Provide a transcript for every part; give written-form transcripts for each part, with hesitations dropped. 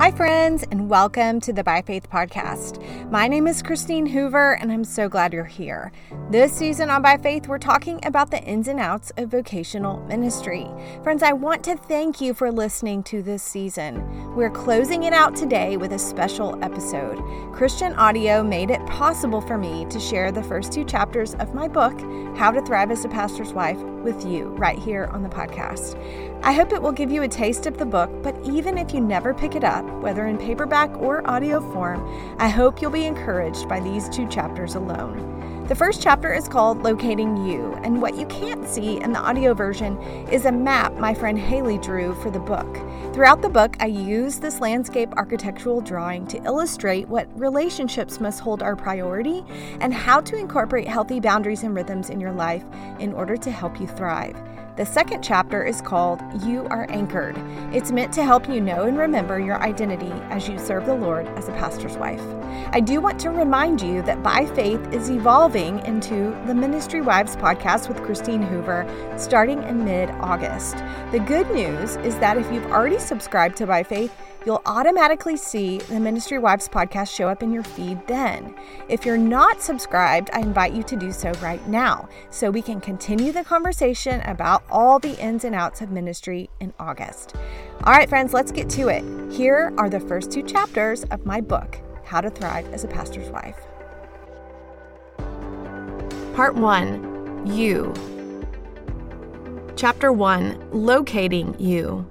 Hi, friends, and welcome to the By Faith podcast. My name is Christine Hoover, and I'm so glad you're here. This season on By Faith, we're talking about the ins and outs of vocational ministry. Friends, I want to thank you for listening to this season. We're closing it out today with a special episode. Christian Audio made it possible for me to share the first 2 chapters of my book, How to Thrive as a Pastor's Wife, with you right here on the podcast. I hope it will give you a taste of the book, but even if you never pick it up, whether in paperback or audio form, I hope you'll be encouraged by these 2 chapters alone. The first chapter is called Locating You, and what you can't see in the audio version is a map my friend Haley drew for the book. Throughout the book, I use this landscape architectural drawing to illustrate what relationships must hold our priority and how to incorporate healthy boundaries and rhythms in your life in order to help you thrive. The second chapter is called You Are Anchored. It's meant to help you know and remember your identity as you serve the Lord as a pastor's wife. I do want to remind you that By Faith is evolving into the Ministry Wives podcast with Christine Hoover starting in mid-August. The good news is that if you've already subscribed to By Faith, you'll automatically see the Ministry Wives podcast show up in your feed then. If you're not subscribed, I invite you to do so right now so we can continue the conversation about all the ins and outs of ministry in August. All right, friends, let's get to it. Here are the first 2 chapters of my book, How to Thrive as a Pastor's Wife. Part 1, You. Chapter 1, Locating You.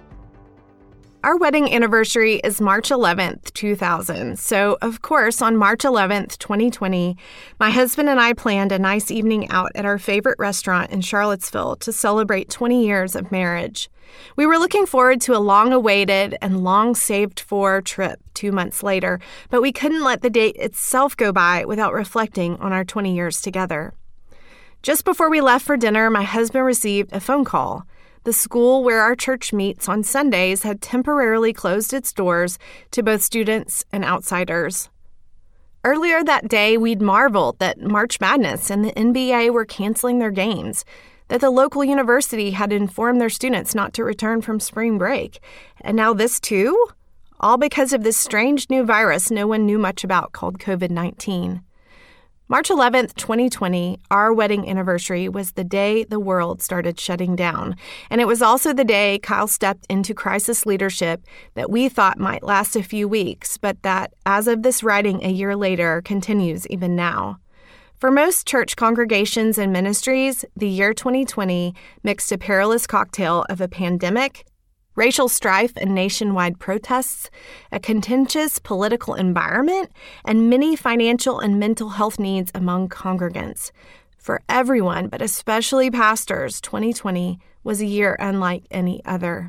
Our wedding anniversary is March 11th, 2000. So, of course, on March 11th, 2020, my husband and I planned a nice evening out at our favorite restaurant in Charlottesville to celebrate 20 years of marriage. We were looking forward to a long-awaited and long-saved-for trip 2 months later, but we couldn't let the date itself go by without reflecting on our 20 years together. Just before we left for dinner, my husband received a phone call. The school where our church meets on Sundays had temporarily closed its doors to both students and outsiders. Earlier that day, we'd marveled that March Madness and the NBA were canceling their games, that the local university had informed their students not to return from spring break. And now this too? All because of this strange new virus no one knew much about called COVID-19. March 11th, 2020, our wedding anniversary, was the day the world started shutting down. And it was also the day Kyle stepped into crisis leadership that we thought might last a few weeks, but that, as of this writing a year later, continues even now. For most church congregations and ministries, the year 2020 mixed a perilous cocktail of a pandemic, racial strife and nationwide protests, a contentious political environment, and many financial and mental health needs among congregants. For everyone, but especially pastors, 2020 was a year unlike any other.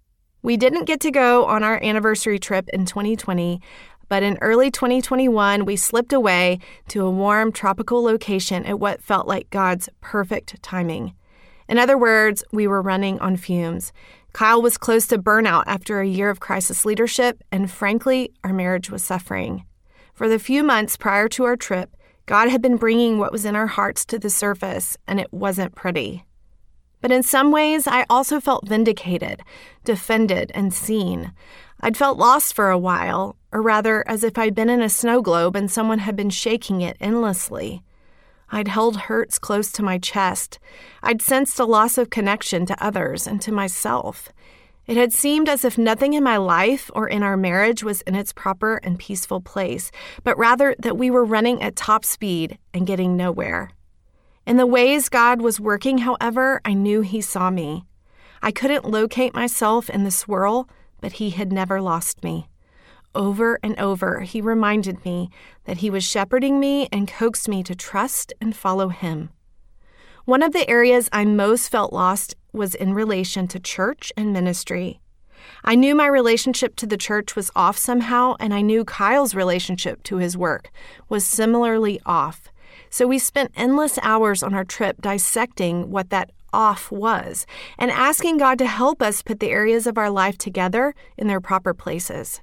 We didn't get to go on our anniversary trip in 2020, but in early 2021, we slipped away to a warm tropical location at what felt like God's perfect timing. In other words, we were running on fumes. Kyle was close to burnout after a year of crisis leadership, and frankly, our marriage was suffering. For the few months prior to our trip, God had been bringing what was in our hearts to the surface, and it wasn't pretty. But in some ways, I also felt vindicated, defended, and seen. I'd felt lost for a while, or rather, as if I'd been in a snow globe and someone had been shaking it endlessly. I'd held hurts close to my chest. I'd sensed a loss of connection to others and to myself. It had seemed as if nothing in my life or in our marriage was in its proper and peaceful place, but rather that we were running at top speed and getting nowhere. In the ways God was working, however, I knew He saw me. I couldn't locate myself in the swirl, but He had never lost me. Over and over, He reminded me that He was shepherding me and coaxed me to trust and follow Him. One of the areas I most felt lost was in relation to church and ministry. I knew my relationship to the church was off somehow, and I knew Kyle's relationship to his work was similarly off. So we spent endless hours on our trip dissecting what that off was and asking God to help us put the areas of our life together in their proper places.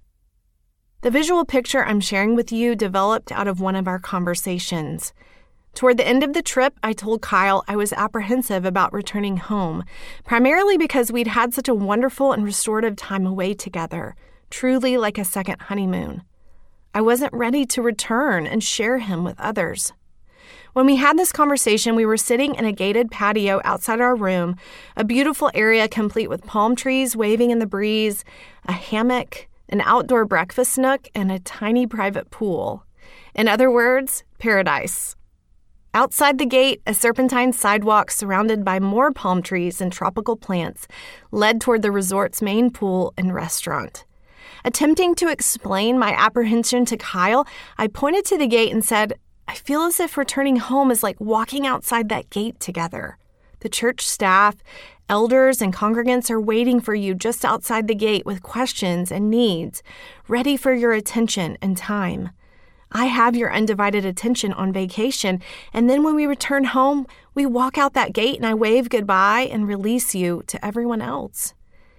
The visual picture I'm sharing with you developed out of one of our conversations. Toward the end of the trip, I told Kyle I was apprehensive about returning home, primarily because we'd had such a wonderful and restorative time away together, truly like a second honeymoon. I wasn't ready to return and share him with others. When we had this conversation, we were sitting in a gated patio outside our room, a beautiful area complete with palm trees waving in the breeze, a hammock, an outdoor breakfast nook, and a tiny private pool. In other words, paradise. Outside the gate, a serpentine sidewalk surrounded by more palm trees and tropical plants led toward the resort's main pool and restaurant. Attempting to explain my apprehension to Kyle, I pointed to the gate and said, "I feel as if returning home is like walking outside that gate together. The church staff, elders, and congregants are waiting for you just outside the gate with questions and needs, ready for your attention and time. I have your undivided attention on vacation, and then when we return home, we walk out that gate and I wave goodbye and release you to everyone else."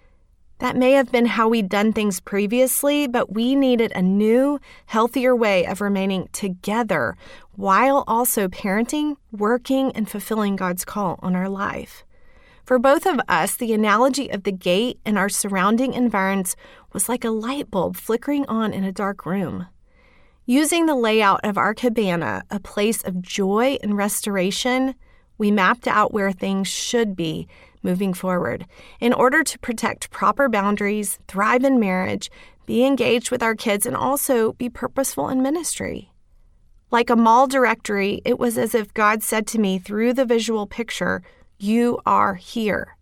That may have been how we'd done things previously, but we needed a new, healthier way of remaining together while also parenting, working, and fulfilling God's call on our life. For both of us, the analogy of the gate and our surrounding environs was like a light bulb flickering on in a dark room. Using the layout of our cabana, a place of joy and restoration, we mapped out where things should be moving forward in order to protect proper boundaries, thrive in marriage, be engaged with our kids, and also be purposeful in ministry. Like a mall directory, it was as if God said to me through the visual picture, "You are here.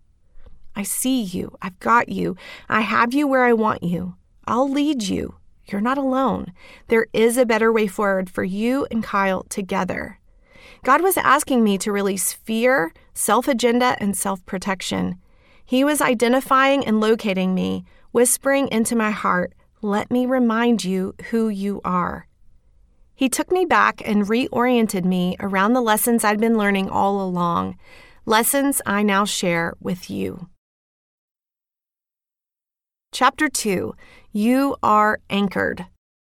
I see you. I've got you. I have you where I want you. I'll lead you. You're not alone. There is a better way forward for you and Kyle together." God was asking me to release fear, self-agenda, and self-protection. He was identifying and locating me, whispering into my heart, "Let me remind you who you are." He took me back and reoriented me around the lessons I'd been learning all along, lessons I now share with you. Chapter 2, You Are Anchored.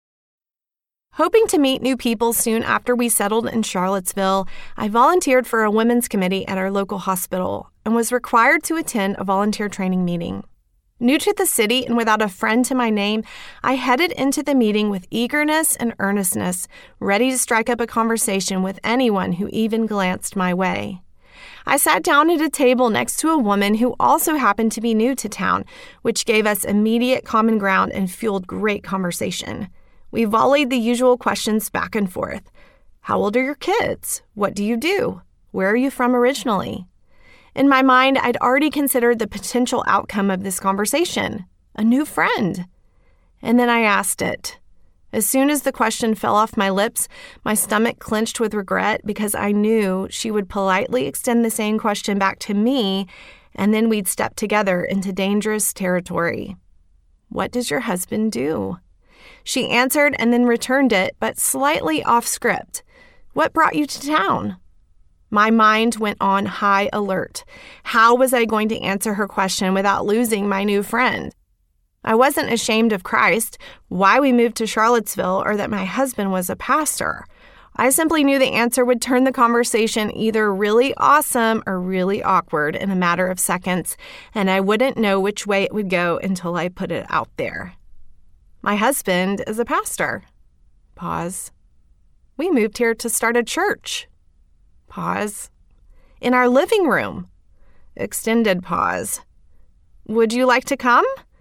Hoping to meet new people soon after we settled in Charlottesville, I volunteered for a women's committee at our local hospital and was required to attend a volunteer training meeting. New to the city and without a friend to my name, I headed into the meeting with eagerness and earnestness, ready to strike up a conversation with anyone who even glanced my way. I sat down at a table next to a woman who also happened to be new to town, which gave us immediate common ground and fueled great conversation. We volleyed the usual questions back and forth. How old are your kids? What do you do? Where are you from originally? In my mind, I'd already considered the potential outcome of this conversation, a new friend. And then I asked it. As soon as the question fell off my lips, my stomach clenched with regret because I knew she would politely extend the same question back to me, and then we'd step together into dangerous territory. What does your husband do? She answered and then returned it, but slightly off script. What brought you to town? My mind went on high alert. How was I going to answer her question without losing my new friend? I wasn't ashamed of Christ, why we moved to Charlottesville, or that my husband was a pastor. I simply knew the answer would turn the conversation either really awesome or really awkward in a matter of seconds, and I wouldn't know which way it would go until I put it out there. My husband is a pastor. Pause. We moved here to start a church. Pause. In our living room. Extended pause. Would you like to come?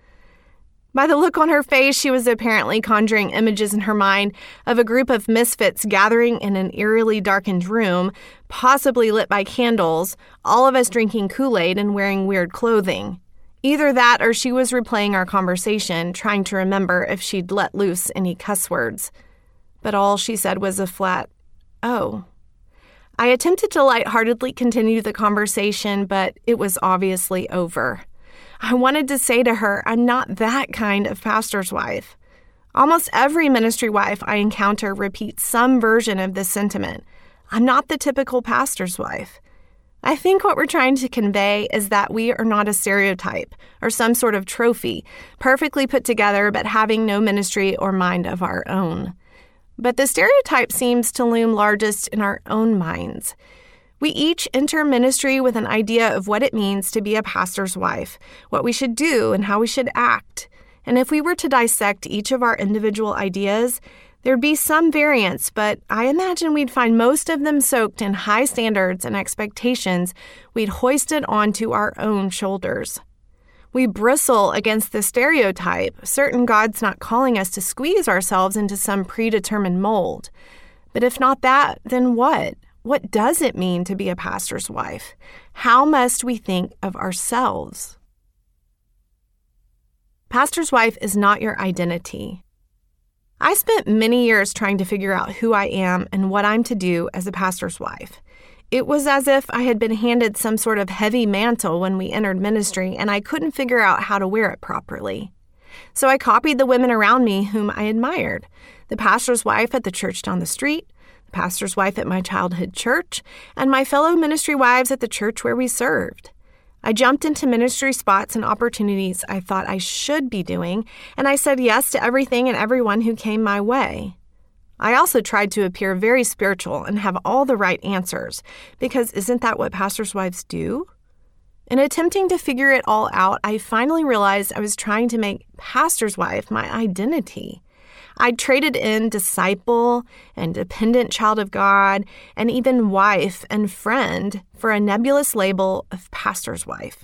By the look on her face, she was apparently conjuring images in her mind of a group of misfits gathering in an eerily darkened room, possibly lit by candles, all of us drinking Kool-Aid and wearing weird clothing. Either that or she was replaying our conversation, trying to remember if she'd let loose any cuss words. But all she said was a flat, "Oh." I attempted to lightheartedly continue the conversation, but it was obviously over. I wanted to say to her, I'm not that kind of pastor's wife. Almost every ministry wife I encounter repeats some version of this sentiment. I'm not the typical pastor's wife. I think what we're trying to convey is that we are not a stereotype or some sort of trophy, perfectly put together but having no ministry or mind of our own. But the stereotype seems to loom largest in our own minds. We each enter ministry with an idea of what it means to be a pastor's wife, what we should do and how we should act. And if we were to dissect each of our individual ideas, there'd be some variance, but I imagine we'd find most of them soaked in high standards and expectations we'd hoisted onto our own shoulders. We bristle against the stereotype, certain God's not calling us to squeeze ourselves into some predetermined mold. But if not that, then what? What does it mean to be a pastor's wife? How must we think of ourselves? Pastor's wife is not your identity. I spent many years trying to figure out who I am and what I'm to do as a pastor's wife. It was as if I had been handed some sort of heavy mantle when we entered ministry, and I couldn't figure out how to wear it properly. So I copied the women around me whom I admired: the pastor's wife at the church down the street, the pastor's wife at my childhood church, and my fellow ministry wives at the church where we served. I jumped into ministry spots and opportunities I thought I should be doing, and I said yes to everything and everyone who came my way. I also tried to appear very spiritual and have all the right answers, because isn't that what pastors' wives do? In attempting to figure it all out, I finally realized I was trying to make pastor's wife my identity. I'd traded in disciple and dependent child of God and even wife and friend for a nebulous label of pastor's wife.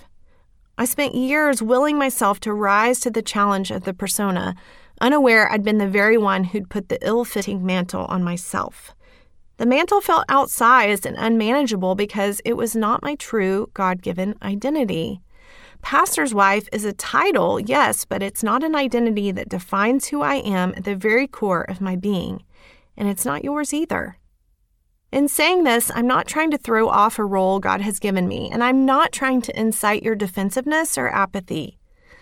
I spent years willing myself to rise to the challenge of the persona, unaware I'd been the very one who'd put the ill-fitting mantle on myself. The mantle felt outsized and unmanageable because it was not my true God-given identity. Pastor's wife is a title, yes, but it's not an identity that defines who I am at the very core of my being, and it's not yours either. In saying this, I'm not trying to throw off a role God has given me, and I'm not trying to incite your defensiveness or apathy.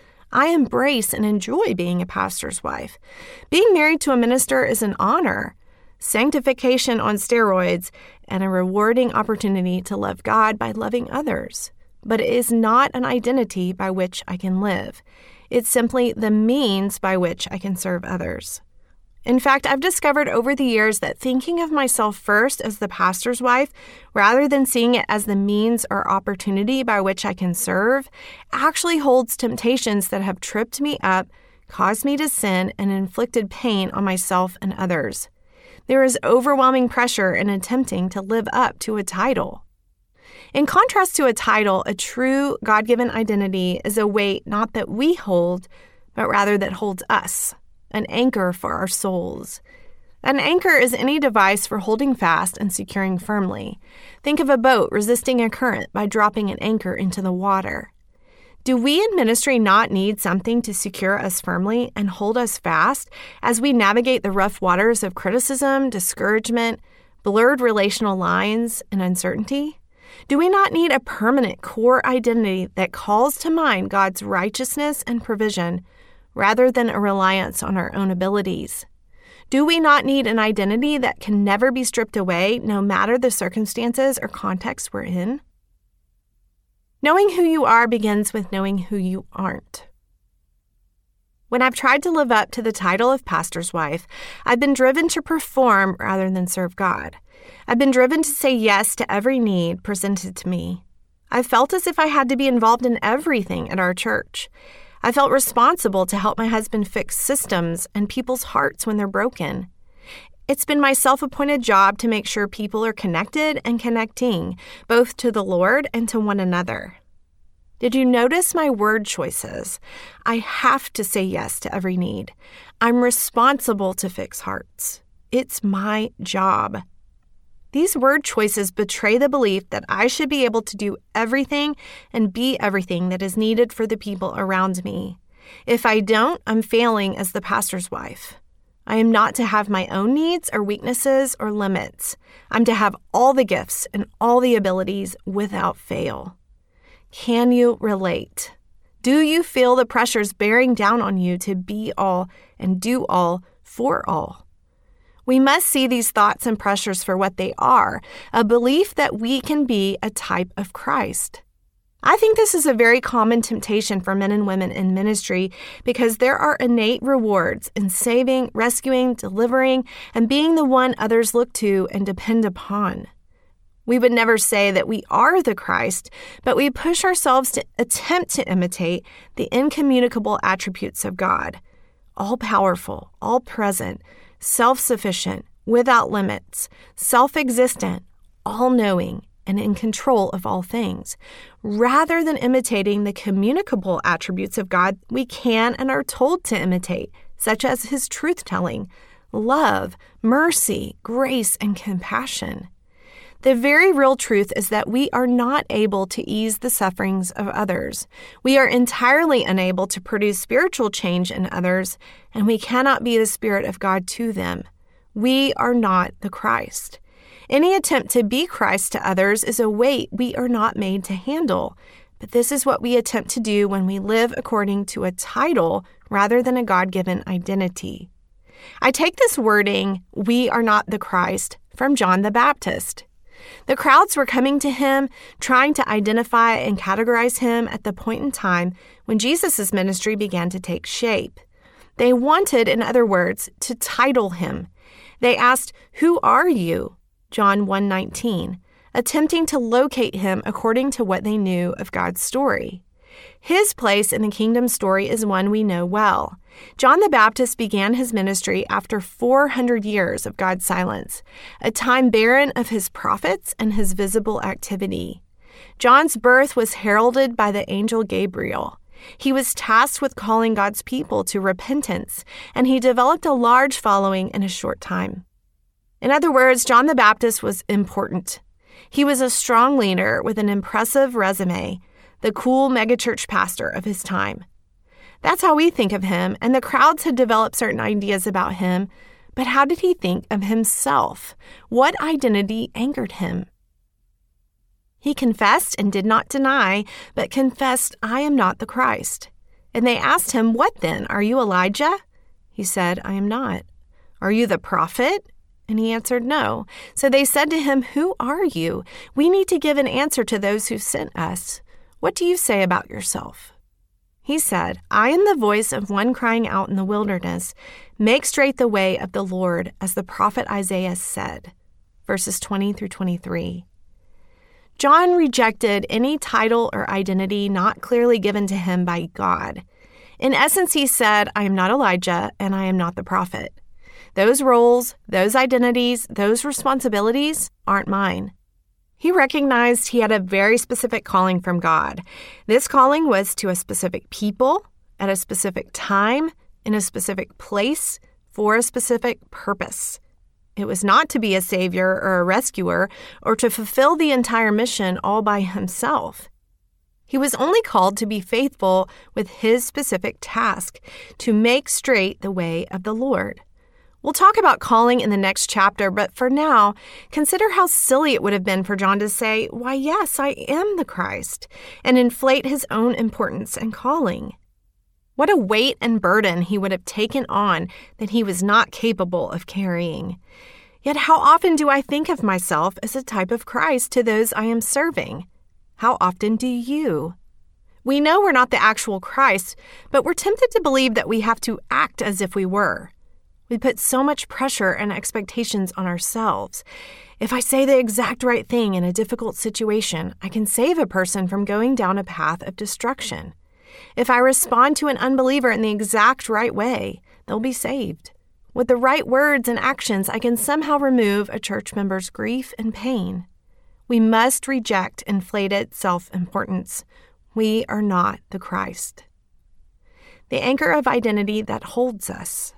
I embrace and enjoy being a pastor's wife. Being married to a minister is an honor, sanctification on steroids, and a rewarding opportunity to love God by loving others. But it is not an identity by which I can live. It's simply the means by which I can serve others. In fact, I've discovered over the years that thinking of myself first as the pastor's wife, rather than seeing it as the means or opportunity by which I can serve, actually holds temptations that have tripped me up, caused me to sin, and inflicted pain on myself and others. There is overwhelming pressure in attempting to live up to a title. In contrast to a title, a true God-given identity is a weight not that we hold, but rather that holds us, an anchor for our souls. An anchor is any device for holding fast and securing firmly. Think of a boat resisting a current by dropping an anchor into the water. Do we in ministry not need something to secure us firmly and hold us fast as we navigate the rough waters of criticism, discouragement, blurred relational lines, and uncertainty? Do we not need a permanent core identity that calls to mind God's righteousness and provision rather than a reliance on our own abilities? Do we not need an identity that can never be stripped away, no matter the circumstances or context we're in? Knowing who you are begins with knowing who you aren't. When I've tried to live up to the title of pastor's wife, I've been driven to perform rather than serve God. I've been driven to say yes to every need presented to me. I felt as if I had to be involved in everything at our church. I felt responsible to help my husband fix systems and people's hearts when they're broken. It's been my self-appointed job to make sure people are connected and connecting, both to the Lord and to one another. Did you notice my word choices? I have to say yes to every need. I'm responsible to fix hearts. It's my job. These word choices betray the belief that I should be able to do everything and be everything that is needed for the people around me. If I don't, I'm failing as the pastor's wife. I am not to have my own needs or weaknesses or limits. I'm to have all the gifts and all the abilities without fail. Can you relate? Do you feel the pressures bearing down on you to be all and do all for all? We must see these thoughts and pressures for what they are, a belief that we can be a type of Christ. I think this is a very common temptation for men and women in ministry because there are innate rewards in saving, rescuing, delivering, and being the one others look to and depend upon. We would never say that we are the Christ, but we push ourselves to attempt to imitate the incommunicable attributes of God: all-powerful, all-present, self-sufficient, without limits, self-existent, all-knowing, and in control of all things. Rather than imitating the communicable attributes of God we can and are told to imitate, such as His truth-telling, love, mercy, grace, and compassion. The very real truth is that we are not able to ease the sufferings of others. We are entirely unable to produce spiritual change in others, and we cannot be the Spirit of God to them. We are not the Christ. Any attempt to be Christ to others is a weight we are not made to handle. But this is what we attempt to do when we live according to a title rather than a God-given identity. I take this wording, "we are not the Christ," from John the Baptist. The crowds were coming to him, trying to identify and categorize him at the point in time when Jesus' ministry began to take shape. They wanted, in other words, to title him. They asked, "Who are you?" John 1:19, attempting to locate him according to what they knew of God's story. His place in the kingdom story is one we know well. John the Baptist began his ministry after 400 years of God's silence, a time barren of his prophets and his visible activity. John's birth was heralded by the angel Gabriel. He was tasked with calling God's people to repentance, and he developed a large following in a short time. In other words, John the Baptist was important. He was a strong leader with an impressive resume, the cool megachurch pastor of his time. That's how we think of him, and the crowds had developed certain ideas about him. But how did he think of himself? What identity anchored him? He confessed and did not deny, but confessed, "I am not the Christ." And they asked him, "What then? Are you Elijah?" He said, "I am not." "Are you the prophet?" And he answered, "No." So they said to him, "Who are you? We need to give an answer to those who sent us. What do you say about yourself?" He said, "I am the voice of one crying out in the wilderness, 'Make straight the way of the Lord,' as the prophet Isaiah said." Verses 20 through 23. John rejected any title or identity not clearly given to him by God. In essence, he said, "I am not Elijah, and I am not the prophet. Those roles, those identities, those responsibilities aren't mine." He recognized he had a very specific calling from God. This calling was to a specific people, at a specific time, in a specific place, for a specific purpose. It was not to be a savior or a rescuer or to fulfill the entire mission all by himself. He was only called to be faithful with his specific task, to make straight the way of the Lord. We'll talk about calling in the next chapter, but for now, consider how silly it would have been for John to say, "Why, yes, I am the Christ," and inflate his own importance and calling. What a weight and burden he would have taken on that he was not capable of carrying. Yet how often do I think of myself as a type of Christ to those I am serving? How often do you? We know we're not the actual Christ, but we're tempted to believe that we have to act as if we were. We put so much pressure and expectations on ourselves. If I say the exact right thing in a difficult situation, I can save a person from going down a path of destruction. If I respond to an unbeliever in the exact right way, they'll be saved. With the right words and actions, I can somehow remove a church member's grief and pain. We must reject inflated self-importance. We are not the Christ. The anchor of identity that holds us.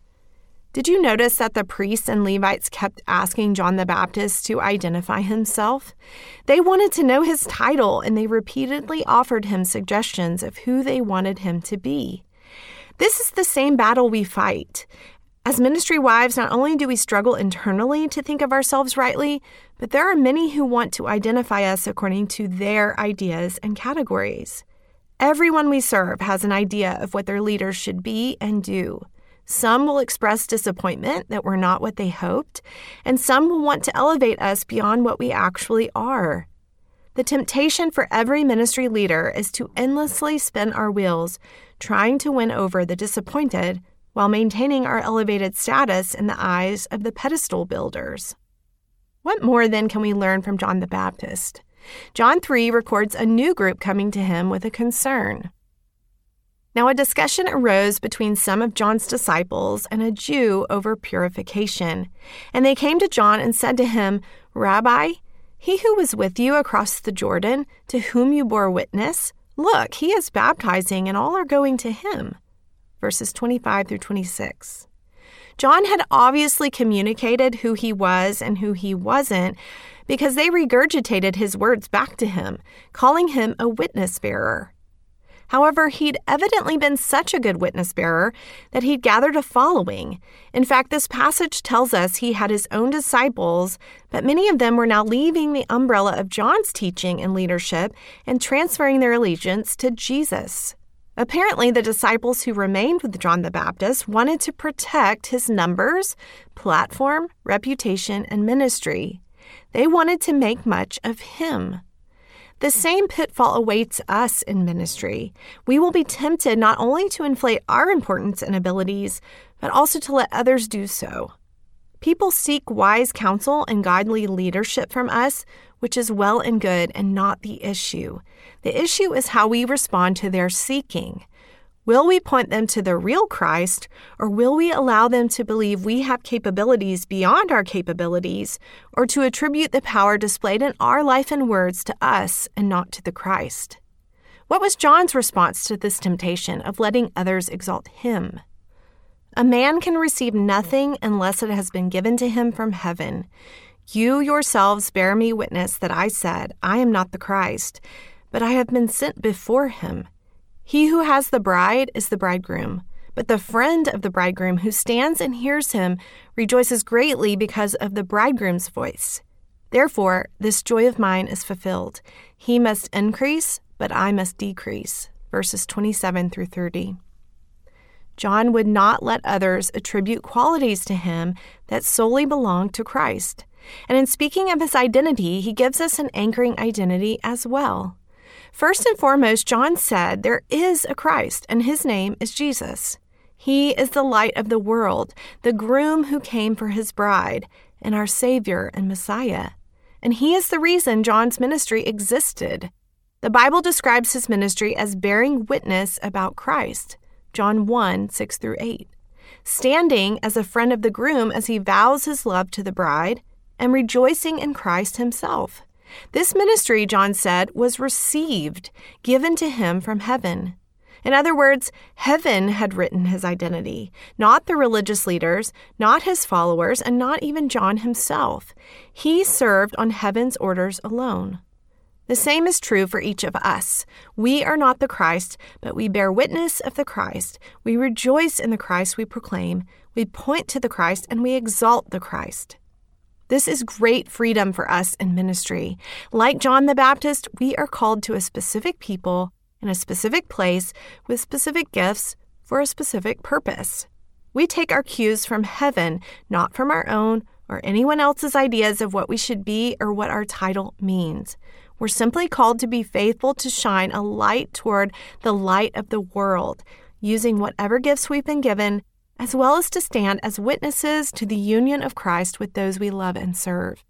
Did you notice that the priests and Levites kept asking John the Baptist to identify himself? They wanted to know his title, and they repeatedly offered him suggestions of who they wanted him to be. This is the same battle we fight. As ministry wives, not only do we struggle internally to think of ourselves rightly, but there are many who want to identify us according to their ideas and categories. Everyone we serve has an idea of what their leaders should be and do. Some will express disappointment that we're not what they hoped, and some will want to elevate us beyond what we actually are. The temptation for every ministry leader is to endlessly spin our wheels, trying to win over the disappointed while maintaining our elevated status in the eyes of the pedestal builders. What more then can we learn from John the Baptist? John 3 records a new group coming to him with a concern. Now a discussion arose between some of John's disciples and a Jew over purification. And they came to John and said to him, "Rabbi, he who was with you across the Jordan, to whom you bore witness, look, he is baptizing and all are going to him." Verses 25 through 26. John had obviously communicated who he was and who he wasn't because they regurgitated his words back to him, calling him a witness bearer. However, he'd evidently been such a good witness bearer that he'd gathered a following. In fact, this passage tells us he had his own disciples, but many of them were now leaving the umbrella of John's teaching and leadership and transferring their allegiance to Jesus. Apparently, the disciples who remained with John the Baptist wanted to protect his numbers, platform, reputation, and ministry. They wanted to make much of him. The same pitfall awaits us in ministry. We will be tempted not only to inflate our importance and abilities, but also to let others do so. People seek wise counsel and godly leadership from us, which is well and good and not the issue. The issue is how we respond to their seeking. Will we point them to the real Christ, or will we allow them to believe we have capabilities beyond our capabilities, or to attribute the power displayed in our life and words to us and not to the Christ? What was John's response to this temptation of letting others exalt him? A man can receive nothing unless it has been given to him from heaven. You yourselves bear me witness that I said, I am not the Christ, but I have been sent before him. He who has the bride is the bridegroom, but the friend of the bridegroom who stands and hears him rejoices greatly because of the bridegroom's voice. Therefore, this joy of mine is fulfilled. He must increase, but I must decrease. Verses 27 through 30. John would not let others attribute qualities to him that solely belonged to Christ. And in speaking of his identity, he gives us an anchoring identity as well. First and foremost, John said there is a Christ, and his name is Jesus. He is the light of the world, the groom who came for his bride, and our Savior and Messiah. And he is the reason John's ministry existed. The Bible describes his ministry as bearing witness about Christ, John 1, 6 through 8, standing as a friend of the groom as he vows his love to the bride, and rejoicing in Christ himself. This ministry, John said, was received, given to him from heaven. In other words, heaven had written his identity, not the religious leaders, not his followers, and not even John himself. He served on heaven's orders alone. The same is true for each of us. We are not the Christ, but we bear witness of the Christ. We rejoice in the Christ we proclaim. We point to the Christ, and we exalt the Christ. This is great freedom for us in ministry. Like John the Baptist, we are called to a specific people in a specific place with specific gifts for a specific purpose. We take our cues from heaven, not from our own or anyone else's ideas of what we should be or what our title means. We're simply called to be faithful to shine a light toward the light of the world, using whatever gifts we've been given, as well as to stand as witnesses to the union of Christ with those we love and serve.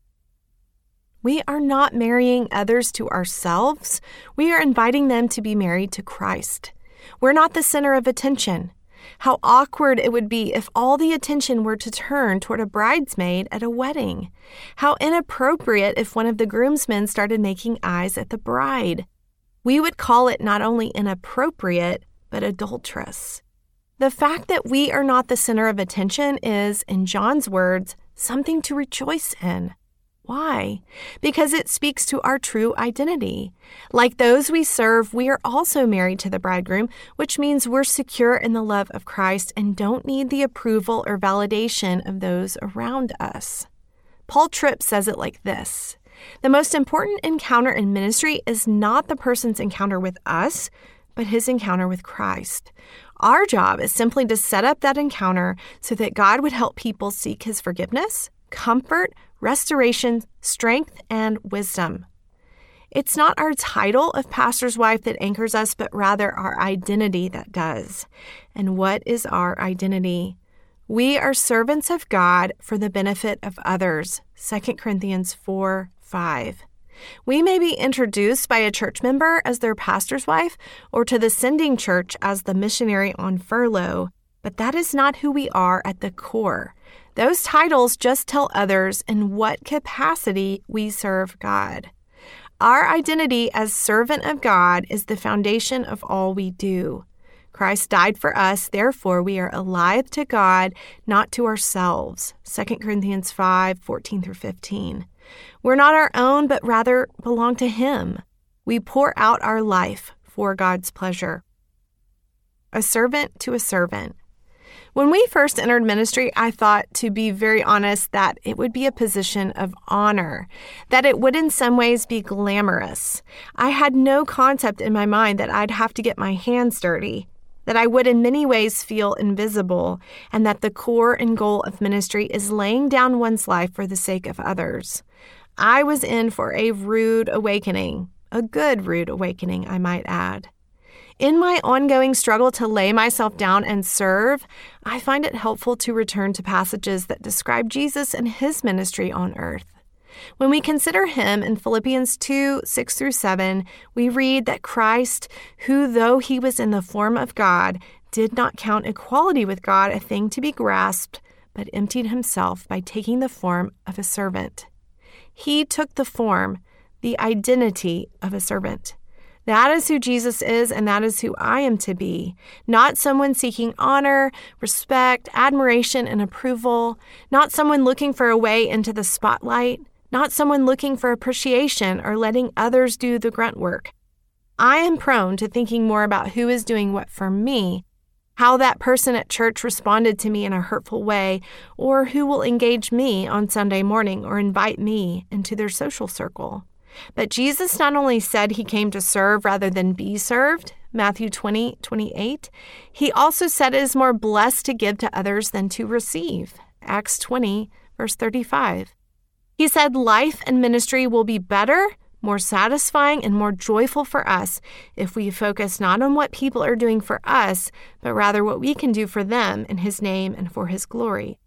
We are not marrying others to ourselves. We are inviting them to be married to Christ. We're not the center of attention. How awkward it would be if all the attention were to turn toward a bridesmaid at a wedding. How inappropriate if one of the groomsmen started making eyes at the bride. We would call it not only inappropriate, but adulterous. The fact that we are not the center of attention is, in John's words, something to rejoice in. Why? Because it speaks to our true identity. Like those we serve, we are also married to the bridegroom, which means we're secure in the love of Christ and don't need the approval or validation of those around us. Paul Tripp says it like this: the most important encounter in ministry is not the person's encounter with us, but his encounter with Christ. Our job is simply to set up that encounter so that God would help people seek his forgiveness, comfort, restoration, strength, and wisdom. It's not our title of pastor's wife that anchors us, but rather our identity that does. And what is our identity? We are servants of God for the benefit of others. 2 Corinthians 4:5. We may be introduced by a church member as their pastor's wife or to the sending church as the missionary on furlough, but that is not who we are at the core. Those titles just tell others in what capacity we serve God. Our identity as servant of God is the foundation of all we do. Christ died for us, therefore we are alive to God, not to ourselves. 2 Corinthians 5:14-15. We're not our own, but rather belong to Him. We pour out our life for God's pleasure. A servant to a servant. When we first entered ministry, I thought, to be very honest, that it would be a position of honor, that it would in some ways be glamorous. I had no concept in my mind that I'd have to get my hands dirty, that I would in many ways feel invisible, and that the core and goal of ministry is laying down one's life for the sake of others. I was in for a rude awakening, a good rude awakening, I might add. In my ongoing struggle to lay myself down and serve, I find it helpful to return to passages that describe Jesus and His ministry on earth. When we consider Him in Philippians 2:6-7, we read that Christ, who though He was in the form of God, did not count equality with God a thing to be grasped, but emptied Himself by taking the form of a servant. He took the form, the identity of a servant. That is who Jesus is, and that is who I am to be. Not someone seeking honor, respect, admiration, and approval. Not someone looking for a way into the spotlight. Not someone looking for appreciation or letting others do the grunt work. I am prone to thinking more about who is doing what for me, how that person at church responded to me in a hurtful way, or who will engage me on Sunday morning or invite me into their social circle. But Jesus not only said He came to serve rather than be served, Matthew 20:28, He also said it is more blessed to give to others than to receive, Acts 20:35. He said life and ministry will be better, more satisfying, and more joyful for us if we focus not on what people are doing for us, but rather what we can do for them in His name and for His glory.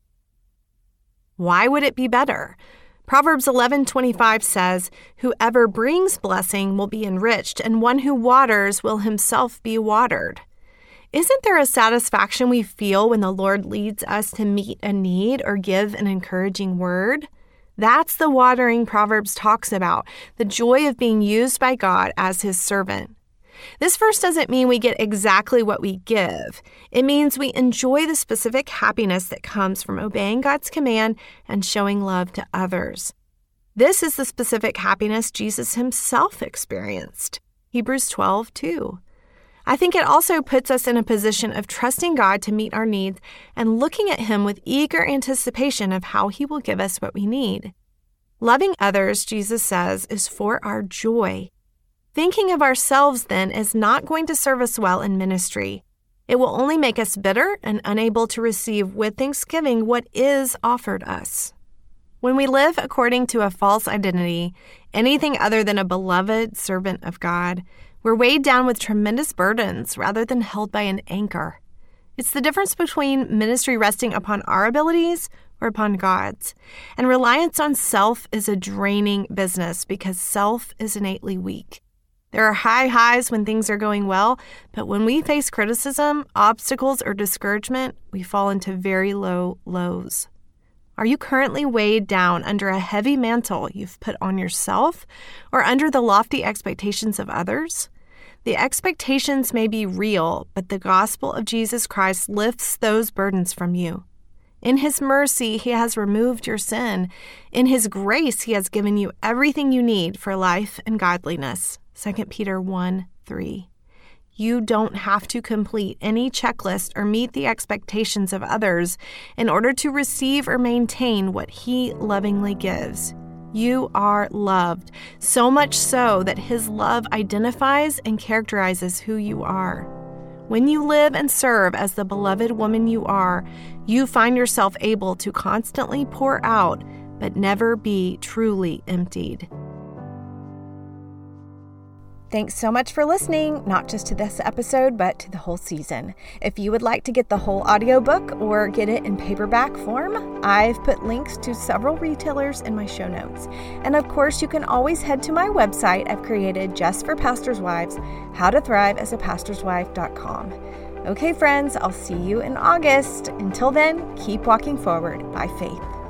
Why would it be better? Proverbs 11:25 says, "Whoever brings blessing will be enriched, and one who waters will himself be watered." Isn't there a satisfaction we feel when the Lord leads us to meet a need or give an encouraging word? That's the watering Proverbs talks about, the joy of being used by God as His servant. This verse doesn't mean we get exactly what we give. It means we enjoy the specific happiness that comes from obeying God's command and showing love to others. This is the specific happiness Jesus Himself experienced. Hebrews 12:2. I think it also puts us in a position of trusting God to meet our needs and looking at Him with eager anticipation of how He will give us what we need. Loving others, Jesus says, is for our joy. Thinking of ourselves, then, is not going to serve us well in ministry. It will only make us bitter and unable to receive with thanksgiving what is offered us. When we live according to a false identity, anything other than a beloved servant of God, we're weighed down with tremendous burdens rather than held by an anchor. It's the difference between ministry resting upon our abilities or upon God's. And reliance on self is a draining business because self is innately weak. There are high highs when things are going well, but when we face criticism, obstacles, or discouragement, we fall into very low lows. Are you currently weighed down under a heavy mantle you've put on yourself or under the lofty expectations of others? The expectations may be real, but the gospel of Jesus Christ lifts those burdens from you. In His mercy, He has removed your sin. In His grace, He has given you everything you need for life and godliness. 2 Peter 1:3. You don't have to complete any checklist or meet the expectations of others in order to receive or maintain what He lovingly gives. You are loved, so much so that His love identifies and characterizes who you are. When you live and serve as the beloved woman you are, you find yourself able to constantly pour out, but never be truly emptied. Thanks so much for listening, not just to this episode, but to the whole season. If you would like to get the whole audiobook or get it in paperback form, I've put links to several retailers in my show notes. And of course, you can always head to my website I've created just for pastors' wives, howtothriveasapastorswife.com. Okay, friends, I'll see you in August. Until then, keep walking forward by faith.